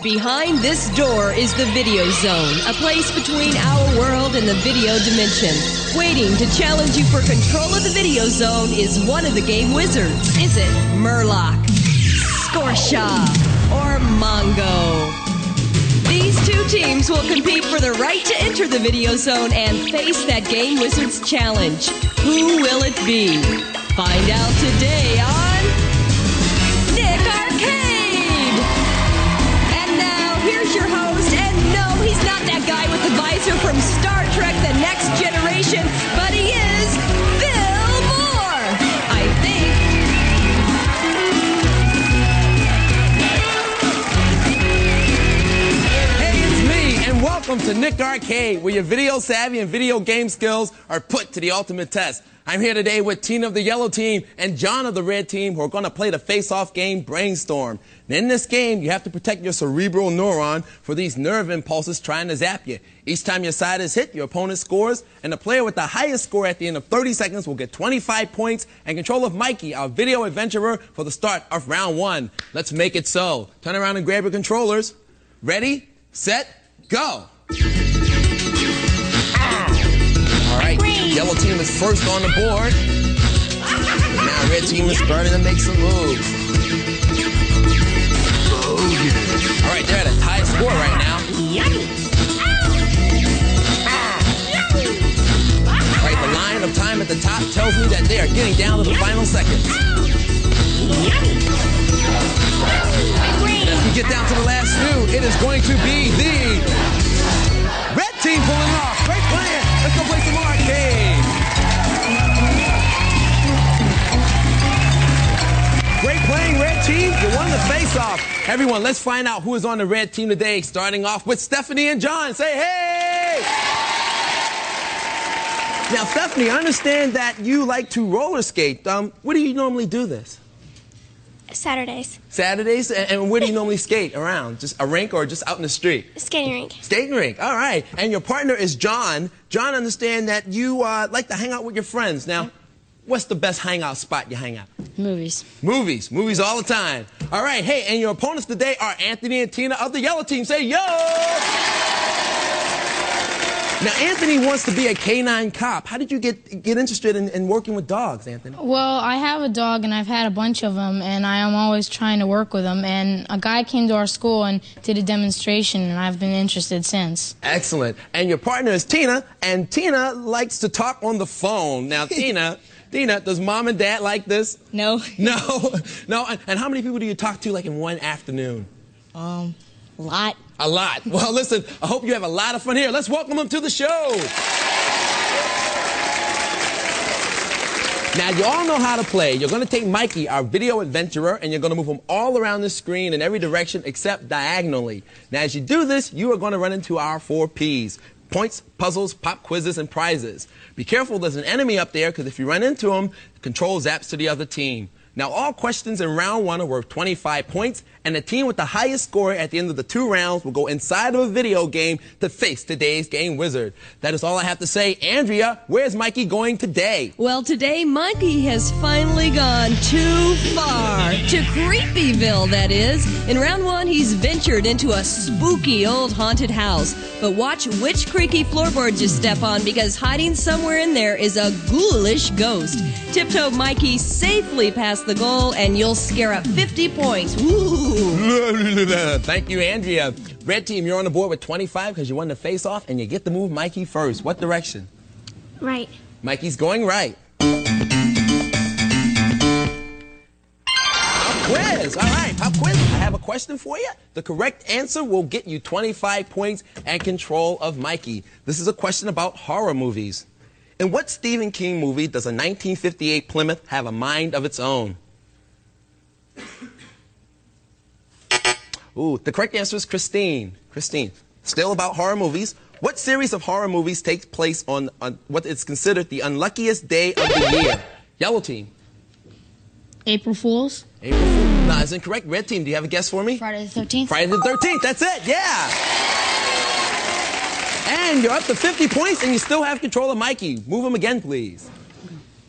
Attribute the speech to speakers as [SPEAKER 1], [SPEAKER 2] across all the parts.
[SPEAKER 1] Behind this door is the Video Zone, a place between our world and the video dimension. Waiting to challenge you for control of the Video Zone is one of the game wizards. Is it Murloc, Scorsha, or Mongo? These two teams will compete for the right to enter the Video Zone and face that game wizard's challenge. Who will it be? Find out today on Nick Arcade! And now, here's your host, and no, he's not that guy with the visor from Star Trek The Next Generation, but he is Bill Moore, I think.
[SPEAKER 2] Hey, it's me, and welcome to Nick Arcade, where your video savvy and video game skills are put to the ultimate test. I'm here today with Tina of the yellow team and John of the red team, who are going to play the face-off game Brainstorm. And in this game, you have to protect your cerebral neuron for these nerve impulses trying to zap you. Each time your side is hit, your opponent scores, and the player with the highest score at the end of 30 seconds will get 25 points and control of Mikey, our video adventurer, for the start of round one. Let's make it so. Turn around and grab your controllers. Ready, set, go. All right, yellow team is first on the board. Now red team is starting to make some moves. All right, they're at a tie score right now. All right, the line of time at the top tells me that they are getting down to the final seconds. And as we get down to the last few, it is going to be the red team pulling off. Great plan. Let's go play some arcade. Great playing, red team. You won the face-off. Everyone, let's find out who is on the red team today, starting off with Stephanie and John. Say hey! Now, Stephanie, I understand that you like to roller skate. Where do you normally do this?
[SPEAKER 3] Saturdays.
[SPEAKER 2] Saturdays? And where do you normally skate around? Just a rink or just out in the street?
[SPEAKER 3] Skating rink.
[SPEAKER 2] Skating rink, all right. And your partner is John. John, I understand that you like to hang out with your friends. Now, what's the best hangout spot you hang out?
[SPEAKER 4] Movies.
[SPEAKER 2] Movies. Movies all the time. All right, hey, and your opponents today are Anthony and Tina of the yellow team. Say yo! Now, Anthony wants to be a canine cop. How did you get interested in working with dogs, Anthony?
[SPEAKER 4] Well, I have a dog, and I've had a bunch of them, and I am always trying to work with them. And a guy came to our school and did a demonstration, and I've been interested since.
[SPEAKER 2] Excellent. And your partner is Tina, and Tina likes to talk on the phone. Now, Tina, does mom and dad like this?
[SPEAKER 4] No.
[SPEAKER 2] No? No? And how many people do you talk to, like, in one afternoon?
[SPEAKER 4] A lot.
[SPEAKER 2] A lot. Well, listen, I hope you have a lot of fun here. Let's welcome them to the show. Now, you all know how to play. You're going to take Mikey, our video adventurer, and you're going to move him all around the screen in every direction except diagonally. Now, as you do this, you are going to run into our 4 Ps. Points, puzzles, pop quizzes, and prizes. Be careful, there's an enemy up there, because if you run into him, control zaps to the other team. Now, all questions in round 1 are worth 25 points, and the team with the highest score at the end of the 2 rounds will go inside of a video game to face today's game wizard. That is all I have to say. Andrea, where's Mikey going today?
[SPEAKER 1] Well, today, Mikey has finally gone too far. To Creepyville, that is. In round 1, he's ventured into a spooky old haunted house. But watch which creaky floorboards you step on, because hiding somewhere in there is a ghoulish ghost. Tiptoe Mikey safely past the goal, and you'll scare up 50 points. Woo!
[SPEAKER 2] Thank you, Andrea. Red team, you're on the board with 25 because you won the face-off, and you get to move Mikey first. What direction?
[SPEAKER 3] Right.
[SPEAKER 2] Mikey's going right. Pop quiz. All right, pop quiz. I have a question for you. The correct answer will get you 25 points and control of Mikey. This is a question about horror movies. In what Stephen King movie does a 1958 Plymouth have a mind of its own? Ooh, the correct answer is Christine. Christine. Still about horror movies. What series of horror movies takes place on what is considered the unluckiest day of the year? Yellow team.
[SPEAKER 4] April Fools.
[SPEAKER 2] April Fools. No, that's incorrect. Red team, do you have a guess for me?
[SPEAKER 4] Friday the 13th.
[SPEAKER 2] Friday the 13th. That's it. Yeah. And you're up to 50 points, and you still have control of Mikey. Move him again, please.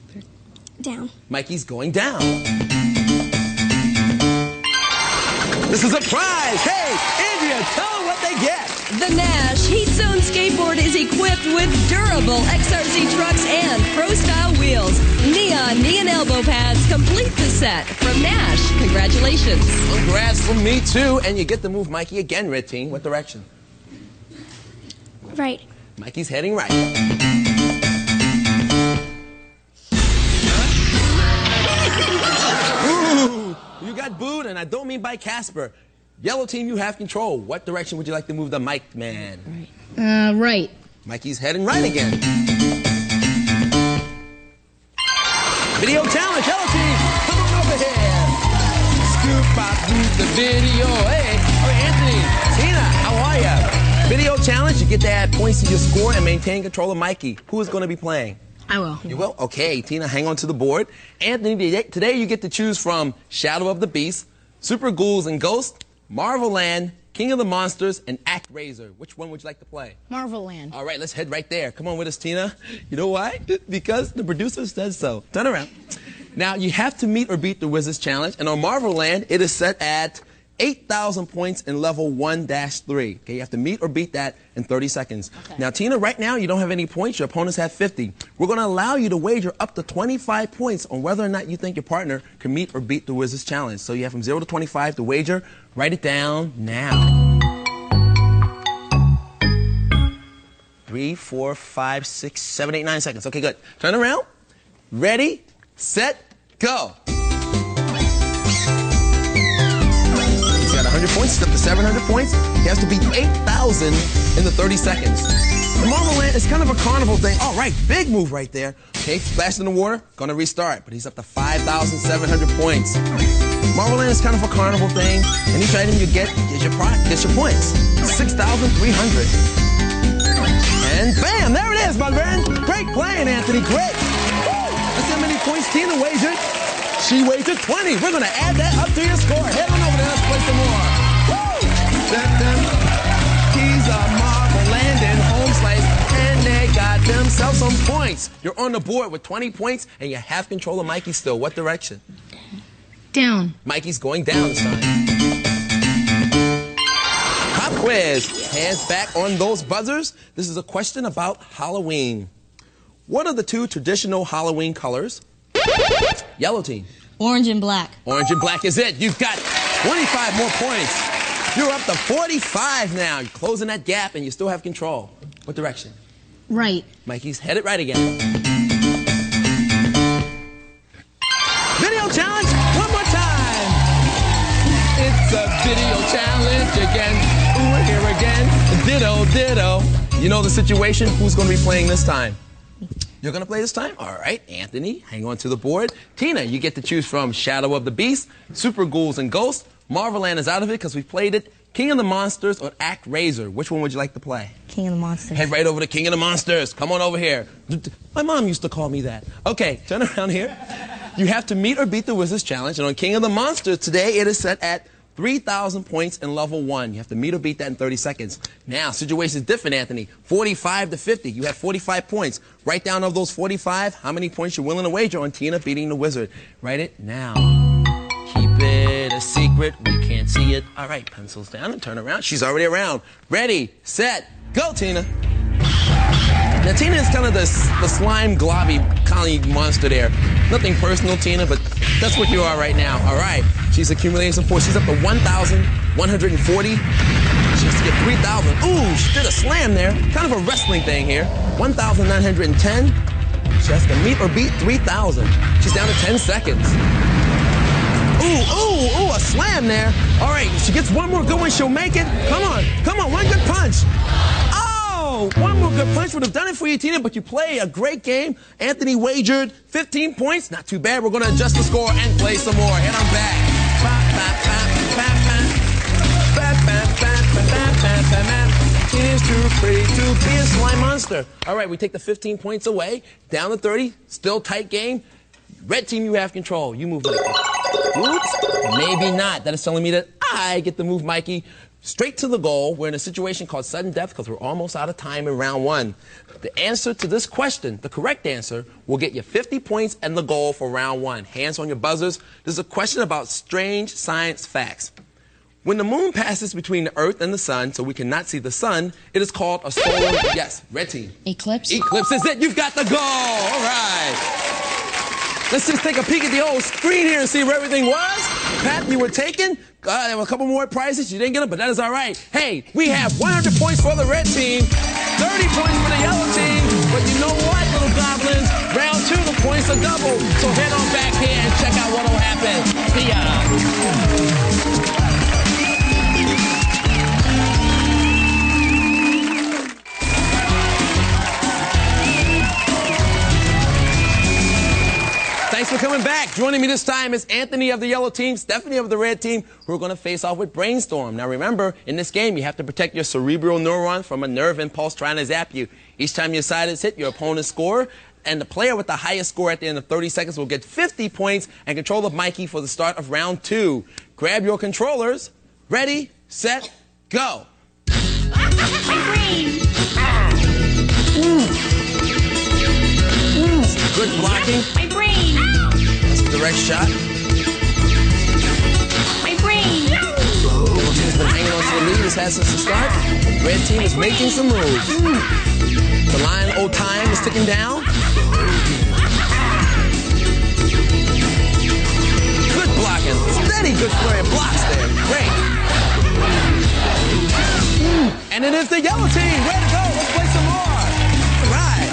[SPEAKER 3] Down.
[SPEAKER 2] Mikey's going down. This is a prize. Hey, Andrea, tell them what they get.
[SPEAKER 1] The Nash Heat Zone skateboard is equipped with durable XRZ trucks and pro-style wheels. Neon knee and elbow pads complete the set. From Nash, congratulations.
[SPEAKER 2] Congrats from me, too. And you get to move Mikey again, Red Team. What direction?
[SPEAKER 3] Right.
[SPEAKER 2] Mikey's heading right. Ooh, you got booed, and I don't mean by Casper. Yellow Team, you have control. What direction would you like to move the mic man?
[SPEAKER 4] Right.
[SPEAKER 2] Mikey's heading right again. Video challenge, Yellow Team, come on over here. Scoop up the video. Hey, Anthony, Tina, how are ya? Video challenge, you get to add points to your score and maintain control of Mikey. Who is going to be playing?
[SPEAKER 4] I will.
[SPEAKER 2] You will? Okay, Tina, hang on to the board. Anthony, today you get to choose from Shadow of the Beast, Super Ghouls and Ghosts, Marvel Land, King of the Monsters, and ActRaiser. Which one would you like to play?
[SPEAKER 4] Marvel Land.
[SPEAKER 2] All right, let's head right there. Come on with us, Tina. You know why? Because the producer says so. Turn around. Now, you have to meet or beat the Wizards Challenge, and on Marvel Land, it is set at 8,000 points in level 1-3. Okay, you have to meet or beat that in 30 seconds. Okay. Now, Tina, right now, you don't have any points. Your opponents have 50. We're going to allow you to wager up to 25 points on whether or not you think your partner can meet or beat the Wizards Challenge. So you have from 0 to 25 to wager. Write it down now. 3, 4, 5, 6, 7, 8, 9 seconds. Okay, good. Turn around. Ready, set, go. 100 points, it's up to 700 points. He has to beat 8,000 in the 30 seconds. The Marvel Land is kind of a carnival thing. All right, big move right there. Okay, splashed in the water, gonna restart, but he's up to 5,700 points. Marvel Land is kind of a carnival thing, and each item you get gets your points. 6,300. And bam, there it is, my friend. Great playing, Anthony, great. Woo! That's how many points Tina wagered. She wagered 20. We're going to add that up to your score. Head on over there. Let's play some more. Woo! Keys are Marvel Land and home slice, and they got themselves some points. You're on the board with 20 points, and you have control of Mikey still. What direction?
[SPEAKER 4] Down.
[SPEAKER 2] Mikey's going down this time. Pop quiz. Hands back on those buzzers. This is a question about Halloween. What are the 2 traditional Halloween colors? Yellow Team.
[SPEAKER 4] Orange and black.
[SPEAKER 2] Orange and black is it. You've got 25 more points. You're up to 45 now. You're closing that gap and you still have control. What direction?
[SPEAKER 4] Right.
[SPEAKER 2] Mikey's headed right again. Video challenge, one more time. It's a video challenge again. Ooh, here again. Ditto, ditto. You know the situation? Who's going to be playing this time? You're going to play this time? All right, Anthony, hang on to the board. Tina, you get to choose from Shadow of the Beast, Super Ghouls and Ghosts. Marvel Land is out of it because we played it. King of the Monsters or ActRaiser. Which one would you like to play?
[SPEAKER 5] King of the Monsters.
[SPEAKER 2] Head right over to King of the Monsters. Come on over here. My mom used to call me that. Okay, turn around here. You have to meet or beat the Wizards Challenge. And on King of the Monsters, today it is set at 3,000 points in level 1. You have to meet or beat that in 30 seconds. Now, situation is different, Anthony. 45 to 50. You have 45 points. Write down of those 45, how many points you're willing to wager on Tina beating the Wizard. Write it now. Keep it a secret. We can't see it. All right, pencils down and turn around. She's already around. Ready, set, go, Tina. Now, Tina is kind of the slime, globby, colony monster there. Nothing personal, Tina, but that's what you are right now. All right. She's accumulating some points. She's up to 1,140. She has to get 3,000. Ooh, she did a slam there. Kind of a wrestling thing here. 1,910. She has to meet or beat 3,000. She's down to 10 seconds. Ooh, a slam there. All right, if she gets one more good one, she'll make it. Come on, one good punch. Oh, one more good punch would have done it for you, Tina, but you play a great game. Anthony wagered 15 points. Not too bad. We're going to adjust the score and play some more. Head on back. Tina's too pretty to be a slime monster. All right, we take the 15 points away. Down to 30. Still tight game. Red Team, you have control. You move Mikey. Oops, maybe not. That is telling me that I get to move Mikey straight to the goal. We're in a situation called sudden death because we're almost out of time in round 1. The answer to this question, the correct answer, will get you 50 points and the goal for round 1. Hands on your buzzers. This is a question about strange science facts. When the moon passes between the Earth and the sun, so we cannot see the sun, it is called a solar, yes, red team.
[SPEAKER 4] Eclipse.
[SPEAKER 2] Eclipse is it. You've got the goal. All right. Let's just take a peek at the old screen here and see where everything was. Pat, you were taken. There were a couple more prizes. You didn't get them, but that is all right. Hey, we have 100 points for the red team, 30 points for the yellow team. But you know what, little goblins? Round 2, the points are double. So head on back here and check out what will happen. See ya. Thanks for coming back. Joining me this time is Anthony of the yellow team, Stephanie of the red team, who are going to face off with Brainstorm. Now remember, in this game, you have to protect your cerebral neuron from a nerve impulse trying to zap you. Each time your side is hit, your opponent's score, and the player with the highest score at the end of 30 seconds will get 50 points and control of Mikey for the start of round 2. Grab your controllers. Ready, set, go. Good blocking.
[SPEAKER 3] My brain.
[SPEAKER 2] That's a direct shot.
[SPEAKER 3] My brain.
[SPEAKER 2] Blue team's been hanging on to the lead. This has since the start. Red team is making some moves. The line old time is ticking down. Good blocking. Steady good flurry of blocks there. Great. And it is the yellow team. Way to go. Let's play some more. All right.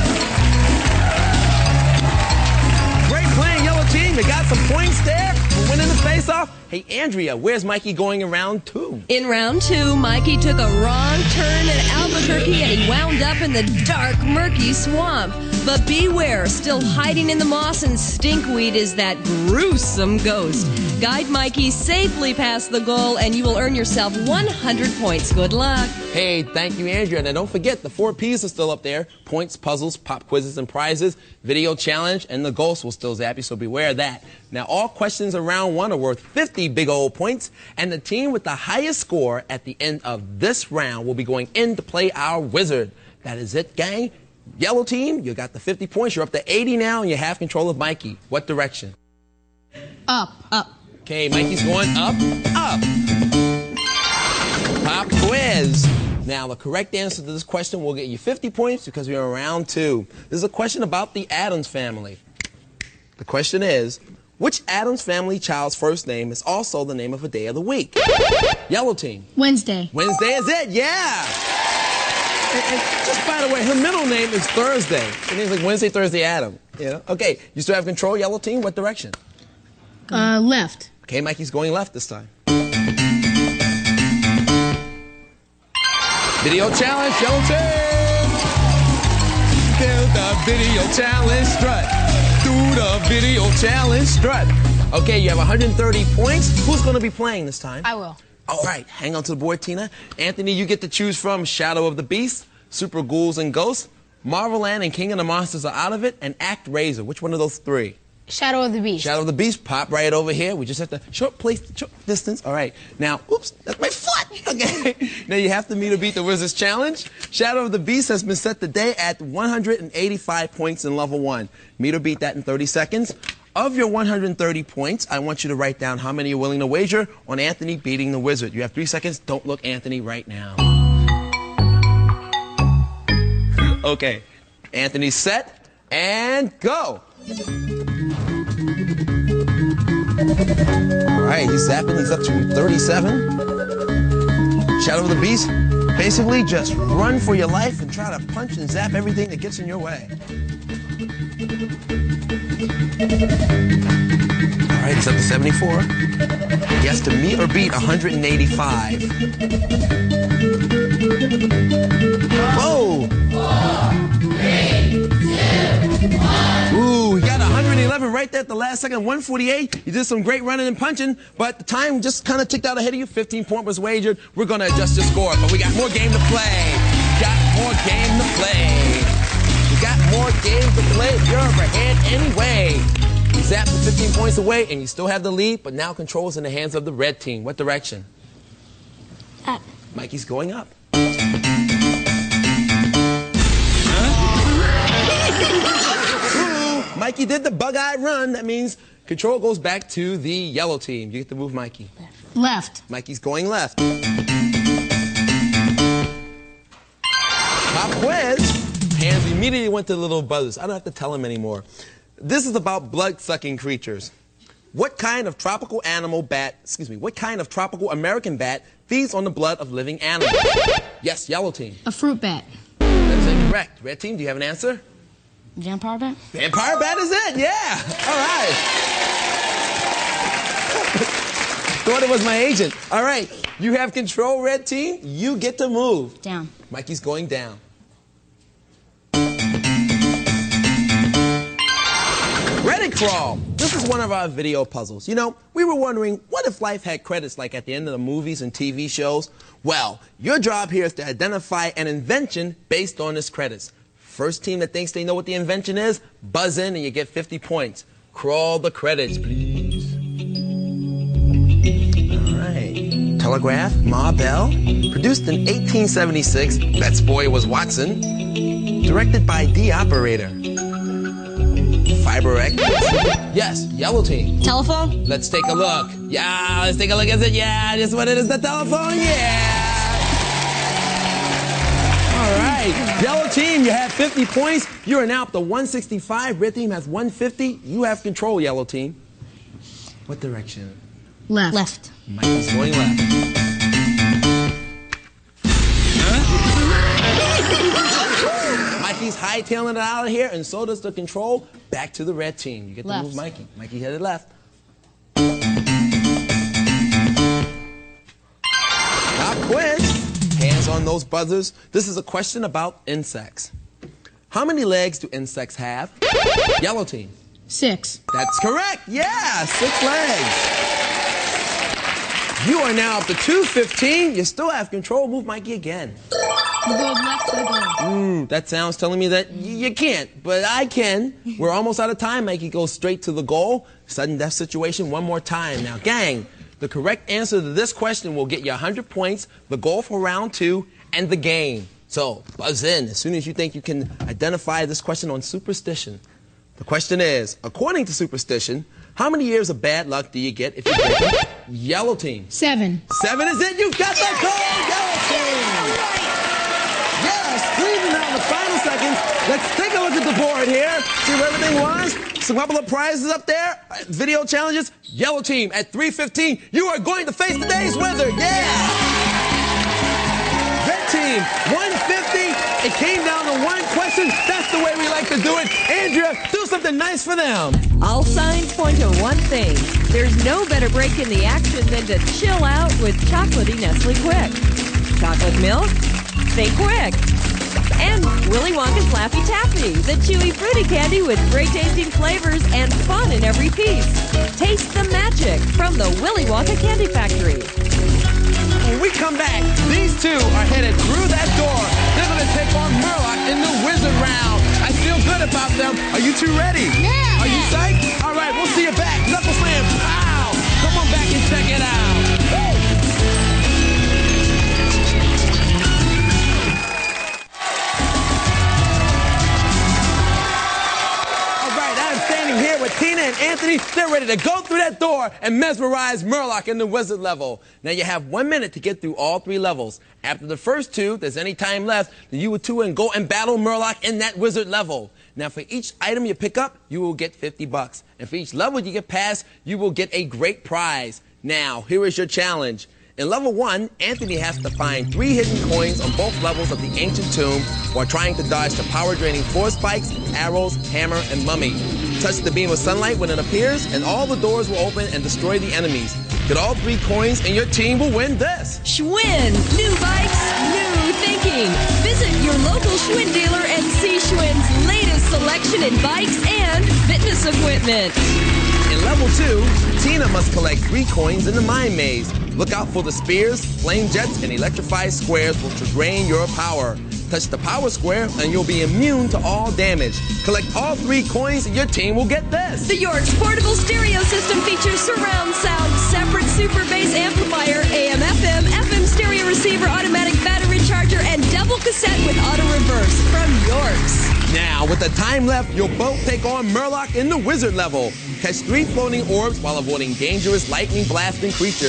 [SPEAKER 2] Great playing, yellow team. You got some points there for winning the face-off. Hey, Andrea, where's Mikey going in round 2?
[SPEAKER 1] In round 2, Mikey took a wrong turn in Albuquerque and he wound up in the dark, murky swamp. But beware, still hiding in the moss and stinkweed is that gruesome ghost. Guide Mikey safely past the goal and you will earn yourself 100 points. Good luck.
[SPEAKER 2] Hey, thank you, Andrea. Now, don't forget, the 4 Ps are still up there. Points, puzzles, pop quizzes, and prizes, video challenge, and the ghost will still zap you, so beware of that. Now, all questions in round 1 are worth 50 big old points, and the team with the highest score at the end of this round will be going in to play our wizard. That is it, gang. Yellow team, you got the 50 points. You're up to 80 now, and you have control of Mikey. What direction?
[SPEAKER 4] Up. Up.
[SPEAKER 2] Okay, Mikey's going up, up. Pop quiz. Now, the correct answer to this question will get you 50 points because we're in round 2. This is a question about the Addams family. The question is, which Addams family child's first name is also the name of a day of the week? Yellow team.
[SPEAKER 4] Wednesday.
[SPEAKER 2] Wednesday is it, yeah. And just by the way, her middle name is Thursday. Her name's like Wednesday, Thursday, Adam. You know? Okay, you still have control, yellow team. What direction?
[SPEAKER 4] Left.
[SPEAKER 2] Okay, Mikey's going left this time. Video challenge, yellow team. Do the video challenge strut. Do the video challenge strut. Okay, you have 130 points. Who's going to be playing this time?
[SPEAKER 4] I will.
[SPEAKER 2] All right, hang on to the board, Tina. Anthony, you get to choose from Shadow of the Beast, Super Ghouls and Ghosts, Marvel Land and King of the Monsters are out of it, and Act Razor. Which one of those 3?
[SPEAKER 4] Shadow of the Beast.
[SPEAKER 2] Shadow of the Beast, pop right over here. We just have to short distance. All right. Now, oops, that's my foot. Okay. Now you have to meet or beat the Wizards Challenge. Shadow of the Beast has been set today at 185 points in level 1. Meet or beat that in 30 seconds. Of your 130 points, I want you to write down how many you're willing to wager on Anthony beating the Wizard. You have 3 seconds. Don't look Anthony right now. Okay. Anthony's set and go. All right, he's zapping. He's up to 37. Shadow of the Beast, basically just run for your life and try to punch and zap everything that gets in your way. All right, he's up to 74. He has to meet or beat 185. Whoa! 4, 3, 2, 1. Ooh, he got 111 right there at the last second. 148. You did some great running and punching, but the time just kind of ticked out ahead of you. 15 point was wagered. We're going to adjust your score, but we got more game to play. More game to play. You're up ahead anyway. You zapped the 15 points away, and you still have the lead, but now control is in the hands of the red team. What direction?
[SPEAKER 3] Up.
[SPEAKER 2] Mikey's going up. Mikey did the bug-eyed run. That means control goes back to the yellow team. You get to move Mikey.
[SPEAKER 4] Left.
[SPEAKER 2] Mikey's going left. Pop quiz. Hands immediately went to the little buzzers. I don't have to tell him anymore. This is about blood-sucking creatures. What kind of tropical American bat feeds on the blood of living animals? Yes, yellow team.
[SPEAKER 4] A fruit bat.
[SPEAKER 2] That is incorrect. Red team, do you have an answer?
[SPEAKER 4] Vampire bat?
[SPEAKER 2] Vampire bat is it, yeah. All right. Thought it was my agent. All right, you have control, red team. You get to move.
[SPEAKER 4] Down.
[SPEAKER 2] Mikey's going down. Reddit crawl. This is one of our video puzzles. You know, we were wondering, what if life had credits like at the end of the movies and TV shows? Well, your job here is to identify an invention based on its credits. First team that thinks they know what the invention is, buzz in and you get 50 points. Crawl the credits, please. All right. Telegraph, Ma Bell. Produced in 1876. Bet's boy was Watson. Directed by D. Operator. Fiber X. Yes, yellow team.
[SPEAKER 1] Telephone?
[SPEAKER 2] Let's take a look. Yeah, let's take a look. Is it? Yeah, this is what it is. The telephone. Yeah. All right. Yellow team, you have 50 points. You are now up to 165. Red team has 150. You have control, yellow team. What direction?
[SPEAKER 4] Left.
[SPEAKER 1] Left.
[SPEAKER 2] Mikey's going left. Mikey's hightailing it out of here, and so does the control. Back to the red team. You get to
[SPEAKER 4] Left.
[SPEAKER 2] move Mikey. Mikey headed left. Pop quiz. Hands on those buzzers. This is a question about insects. How many legs do insects have? Yellow team.
[SPEAKER 4] 6.
[SPEAKER 2] That's correct. Yeah, 6 legs. You are now up to 215. You still have control. Move Mikey again.
[SPEAKER 4] You go left to the goal.
[SPEAKER 2] That sounds telling me that you can't, but I can. We're almost out of time. Mikey goes straight to the goal. Sudden death situation one more time. Now, gang, the correct answer to this question will get you 100 points, the goal for round 2, and the game. So, buzz in as soon as you think you can identify this question on superstition. The question is, according to superstition, how many years of bad luck do you get if you break it? Yellow team.
[SPEAKER 4] 7.
[SPEAKER 2] 7 is it. You've got the goal, yellow team. Yes, squeezing out in the final seconds. Let's take a look at the board here. See where everything was. Some couple of prizes up there. Video challenges. Yellow team at 3:15. You are going to face today's winner. Yeah. Red team 150. It came down to one question. That's the way we like to do it. Andrea, do something nice for them.
[SPEAKER 1] All signs point to one thing. There's no better break in the action than to chill out with chocolatey Nestle Quick. Chocolate milk? Think Quick. And Willy Wonka's Laffy Taffy, the chewy fruity candy with great tasting flavors and fun in every piece. Taste the magic from the Willy Wonka Candy Factory.
[SPEAKER 2] When we come back, these two are headed through that door. They're going to take on Murloc in the Wizard Round. I feel good about them. Are you two ready?
[SPEAKER 3] Yeah.
[SPEAKER 2] Are you psyched? All right, we'll see you back. Knuckle Slam, pow! Come on back and check it out. Woo! Here with Tina and Anthony. They're ready to go through that door and mesmerize Murloc in the wizard level. Now you have 1 minute to get through all 3 levels. After the first 2, if there's any time left, then you two and go and battle Murloc in that wizard level. Now for each item you pick up, you will get $50. And for each level you get past, you will get a great prize. Now, here is your challenge. In level 1, Anthony has to find 3 hidden coins on both levels of the ancient tomb while trying to dodge the power-draining force spikes, arrows, hammer, and mummy. Touch the beam of sunlight when it appears, and all the doors will open and destroy the enemies. Get all 3 coins, and your team will win this.
[SPEAKER 1] Schwinn. New bikes, new thinking. Visit your local Schwinn dealer and see Schwinn's latest selection in bikes and fitness equipment.
[SPEAKER 2] In level 2, Tina must collect 3 coins in the mine maze. Look out for the spears, flame jets, and electrified squares which will drain your power. Touch the power square and you'll be immune to all damage. Collect all 3 coins and your team will get this.
[SPEAKER 1] The York's portable stereo system features surround sound, separate super bass amplifier, AM, FM stereo receiver, automatic battery charger, and double cassette with auto reverse from York's.
[SPEAKER 2] Now, with the time left, you'll both take on Murloc in the wizard level. Catch 3 floating orbs while avoiding dangerous lightning blasting creatures.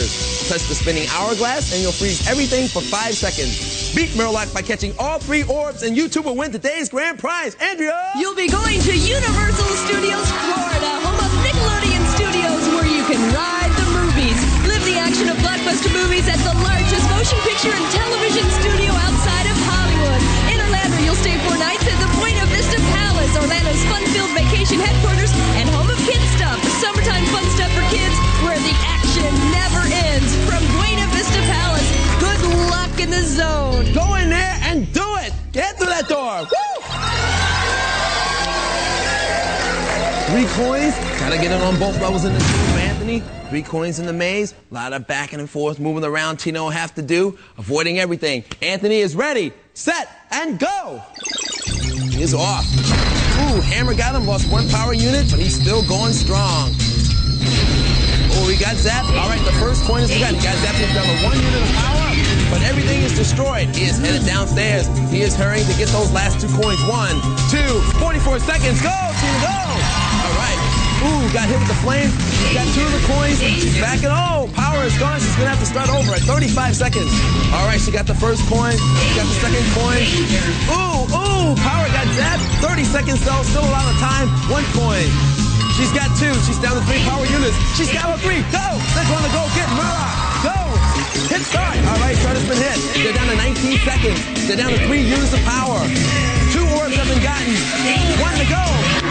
[SPEAKER 2] touch the spinning hourglass, and you'll freeze everything for 5 seconds. Beat Murloc by catching all 3 orbs, and you two will win today's grand prize. Andrea!
[SPEAKER 1] You'll be going to Universal Studios Florida, home of Nickelodeon Studios, where you can ride the movies. Live the action of blockbuster movies at the largest motion picture and television studio outside of Hollywood. In Orlando, you'll stay 4 nights at the Buena Vista Palace, Orlando's fun-filled vacation headquarters and home of Kid Stuff, summertime fun stuff for kids, where the action never ends. From Buena Vista Palace, good luck in the zone.
[SPEAKER 2] Go in there and do it! Get through that door! Woo! 3 coins. Gotta get it on both levels in the tube, Anthony. 3 coins in the maze. A lot of back and forth moving around Tino will have to do. Avoiding everything. Anthony is ready, set, and go! He's off. Ooh, Hammer got him. Lost 1 power unit, but he's still going strong. Oh, we got zapped. All right, the first coin is forgotten. He got zapped. He's down to 1 unit of power, but everything is destroyed. He is headed downstairs. He is hurrying to get those last 2 coins. 1, 2, 44 seconds. Go, Tina, go! All right. Ooh, got hit with the flame. Got 2 of the coins. She's back and oh, power is gone. She's gonna have to start over at 35 seconds. All right, she got the first coin. She got the second coin. Ooh, power got zapped. 30 seconds though, still a lot of time. 1 coin. She's got 2. She's down to 3 power units. She's got 3. Go! They're gonna go get Murloc. Go! Hit start. All right, start has been hit. They're down to 19 seconds. They're down to 3 units of power. 2 orbs have been gotten. 1 to go.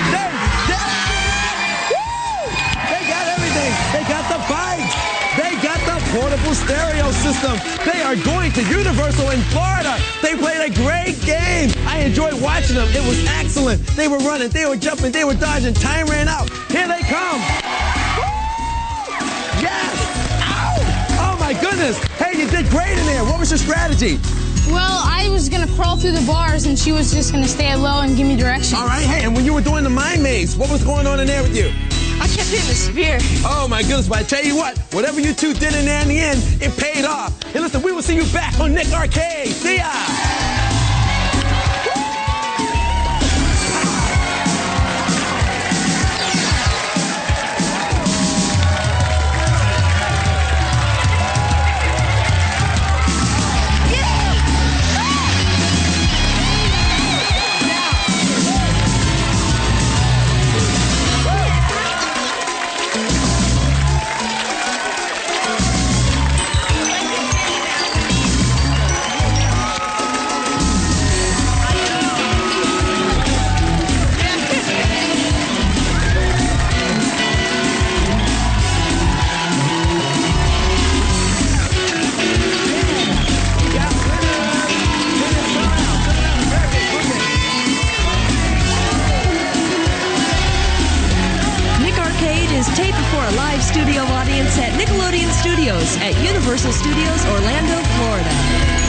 [SPEAKER 2] They got the bike. They got the portable stereo system. They are going to Universal in Florida. They played a great game. I enjoyed watching them. It was excellent. They were running. They were jumping. They were dodging. Time ran out. Here they come. Woo! Yes. Ow! Oh, my goodness. Hey, you did great in there. What was your strategy?
[SPEAKER 4] Well, I was going to crawl through the bars, and she was just going to stay low and give me directions. All
[SPEAKER 2] right. Hey, and when you were doing the mind maze, what was going on in there with you?
[SPEAKER 1] I kept hitting the spear.
[SPEAKER 2] Oh, my goodness. But I tell you what, whatever you two did in there in the end, it paid off. And listen, we will see you back on Nick Arcade. See ya!
[SPEAKER 1] Studio audience at Nickelodeon Studios at Universal Studios, Orlando, Florida.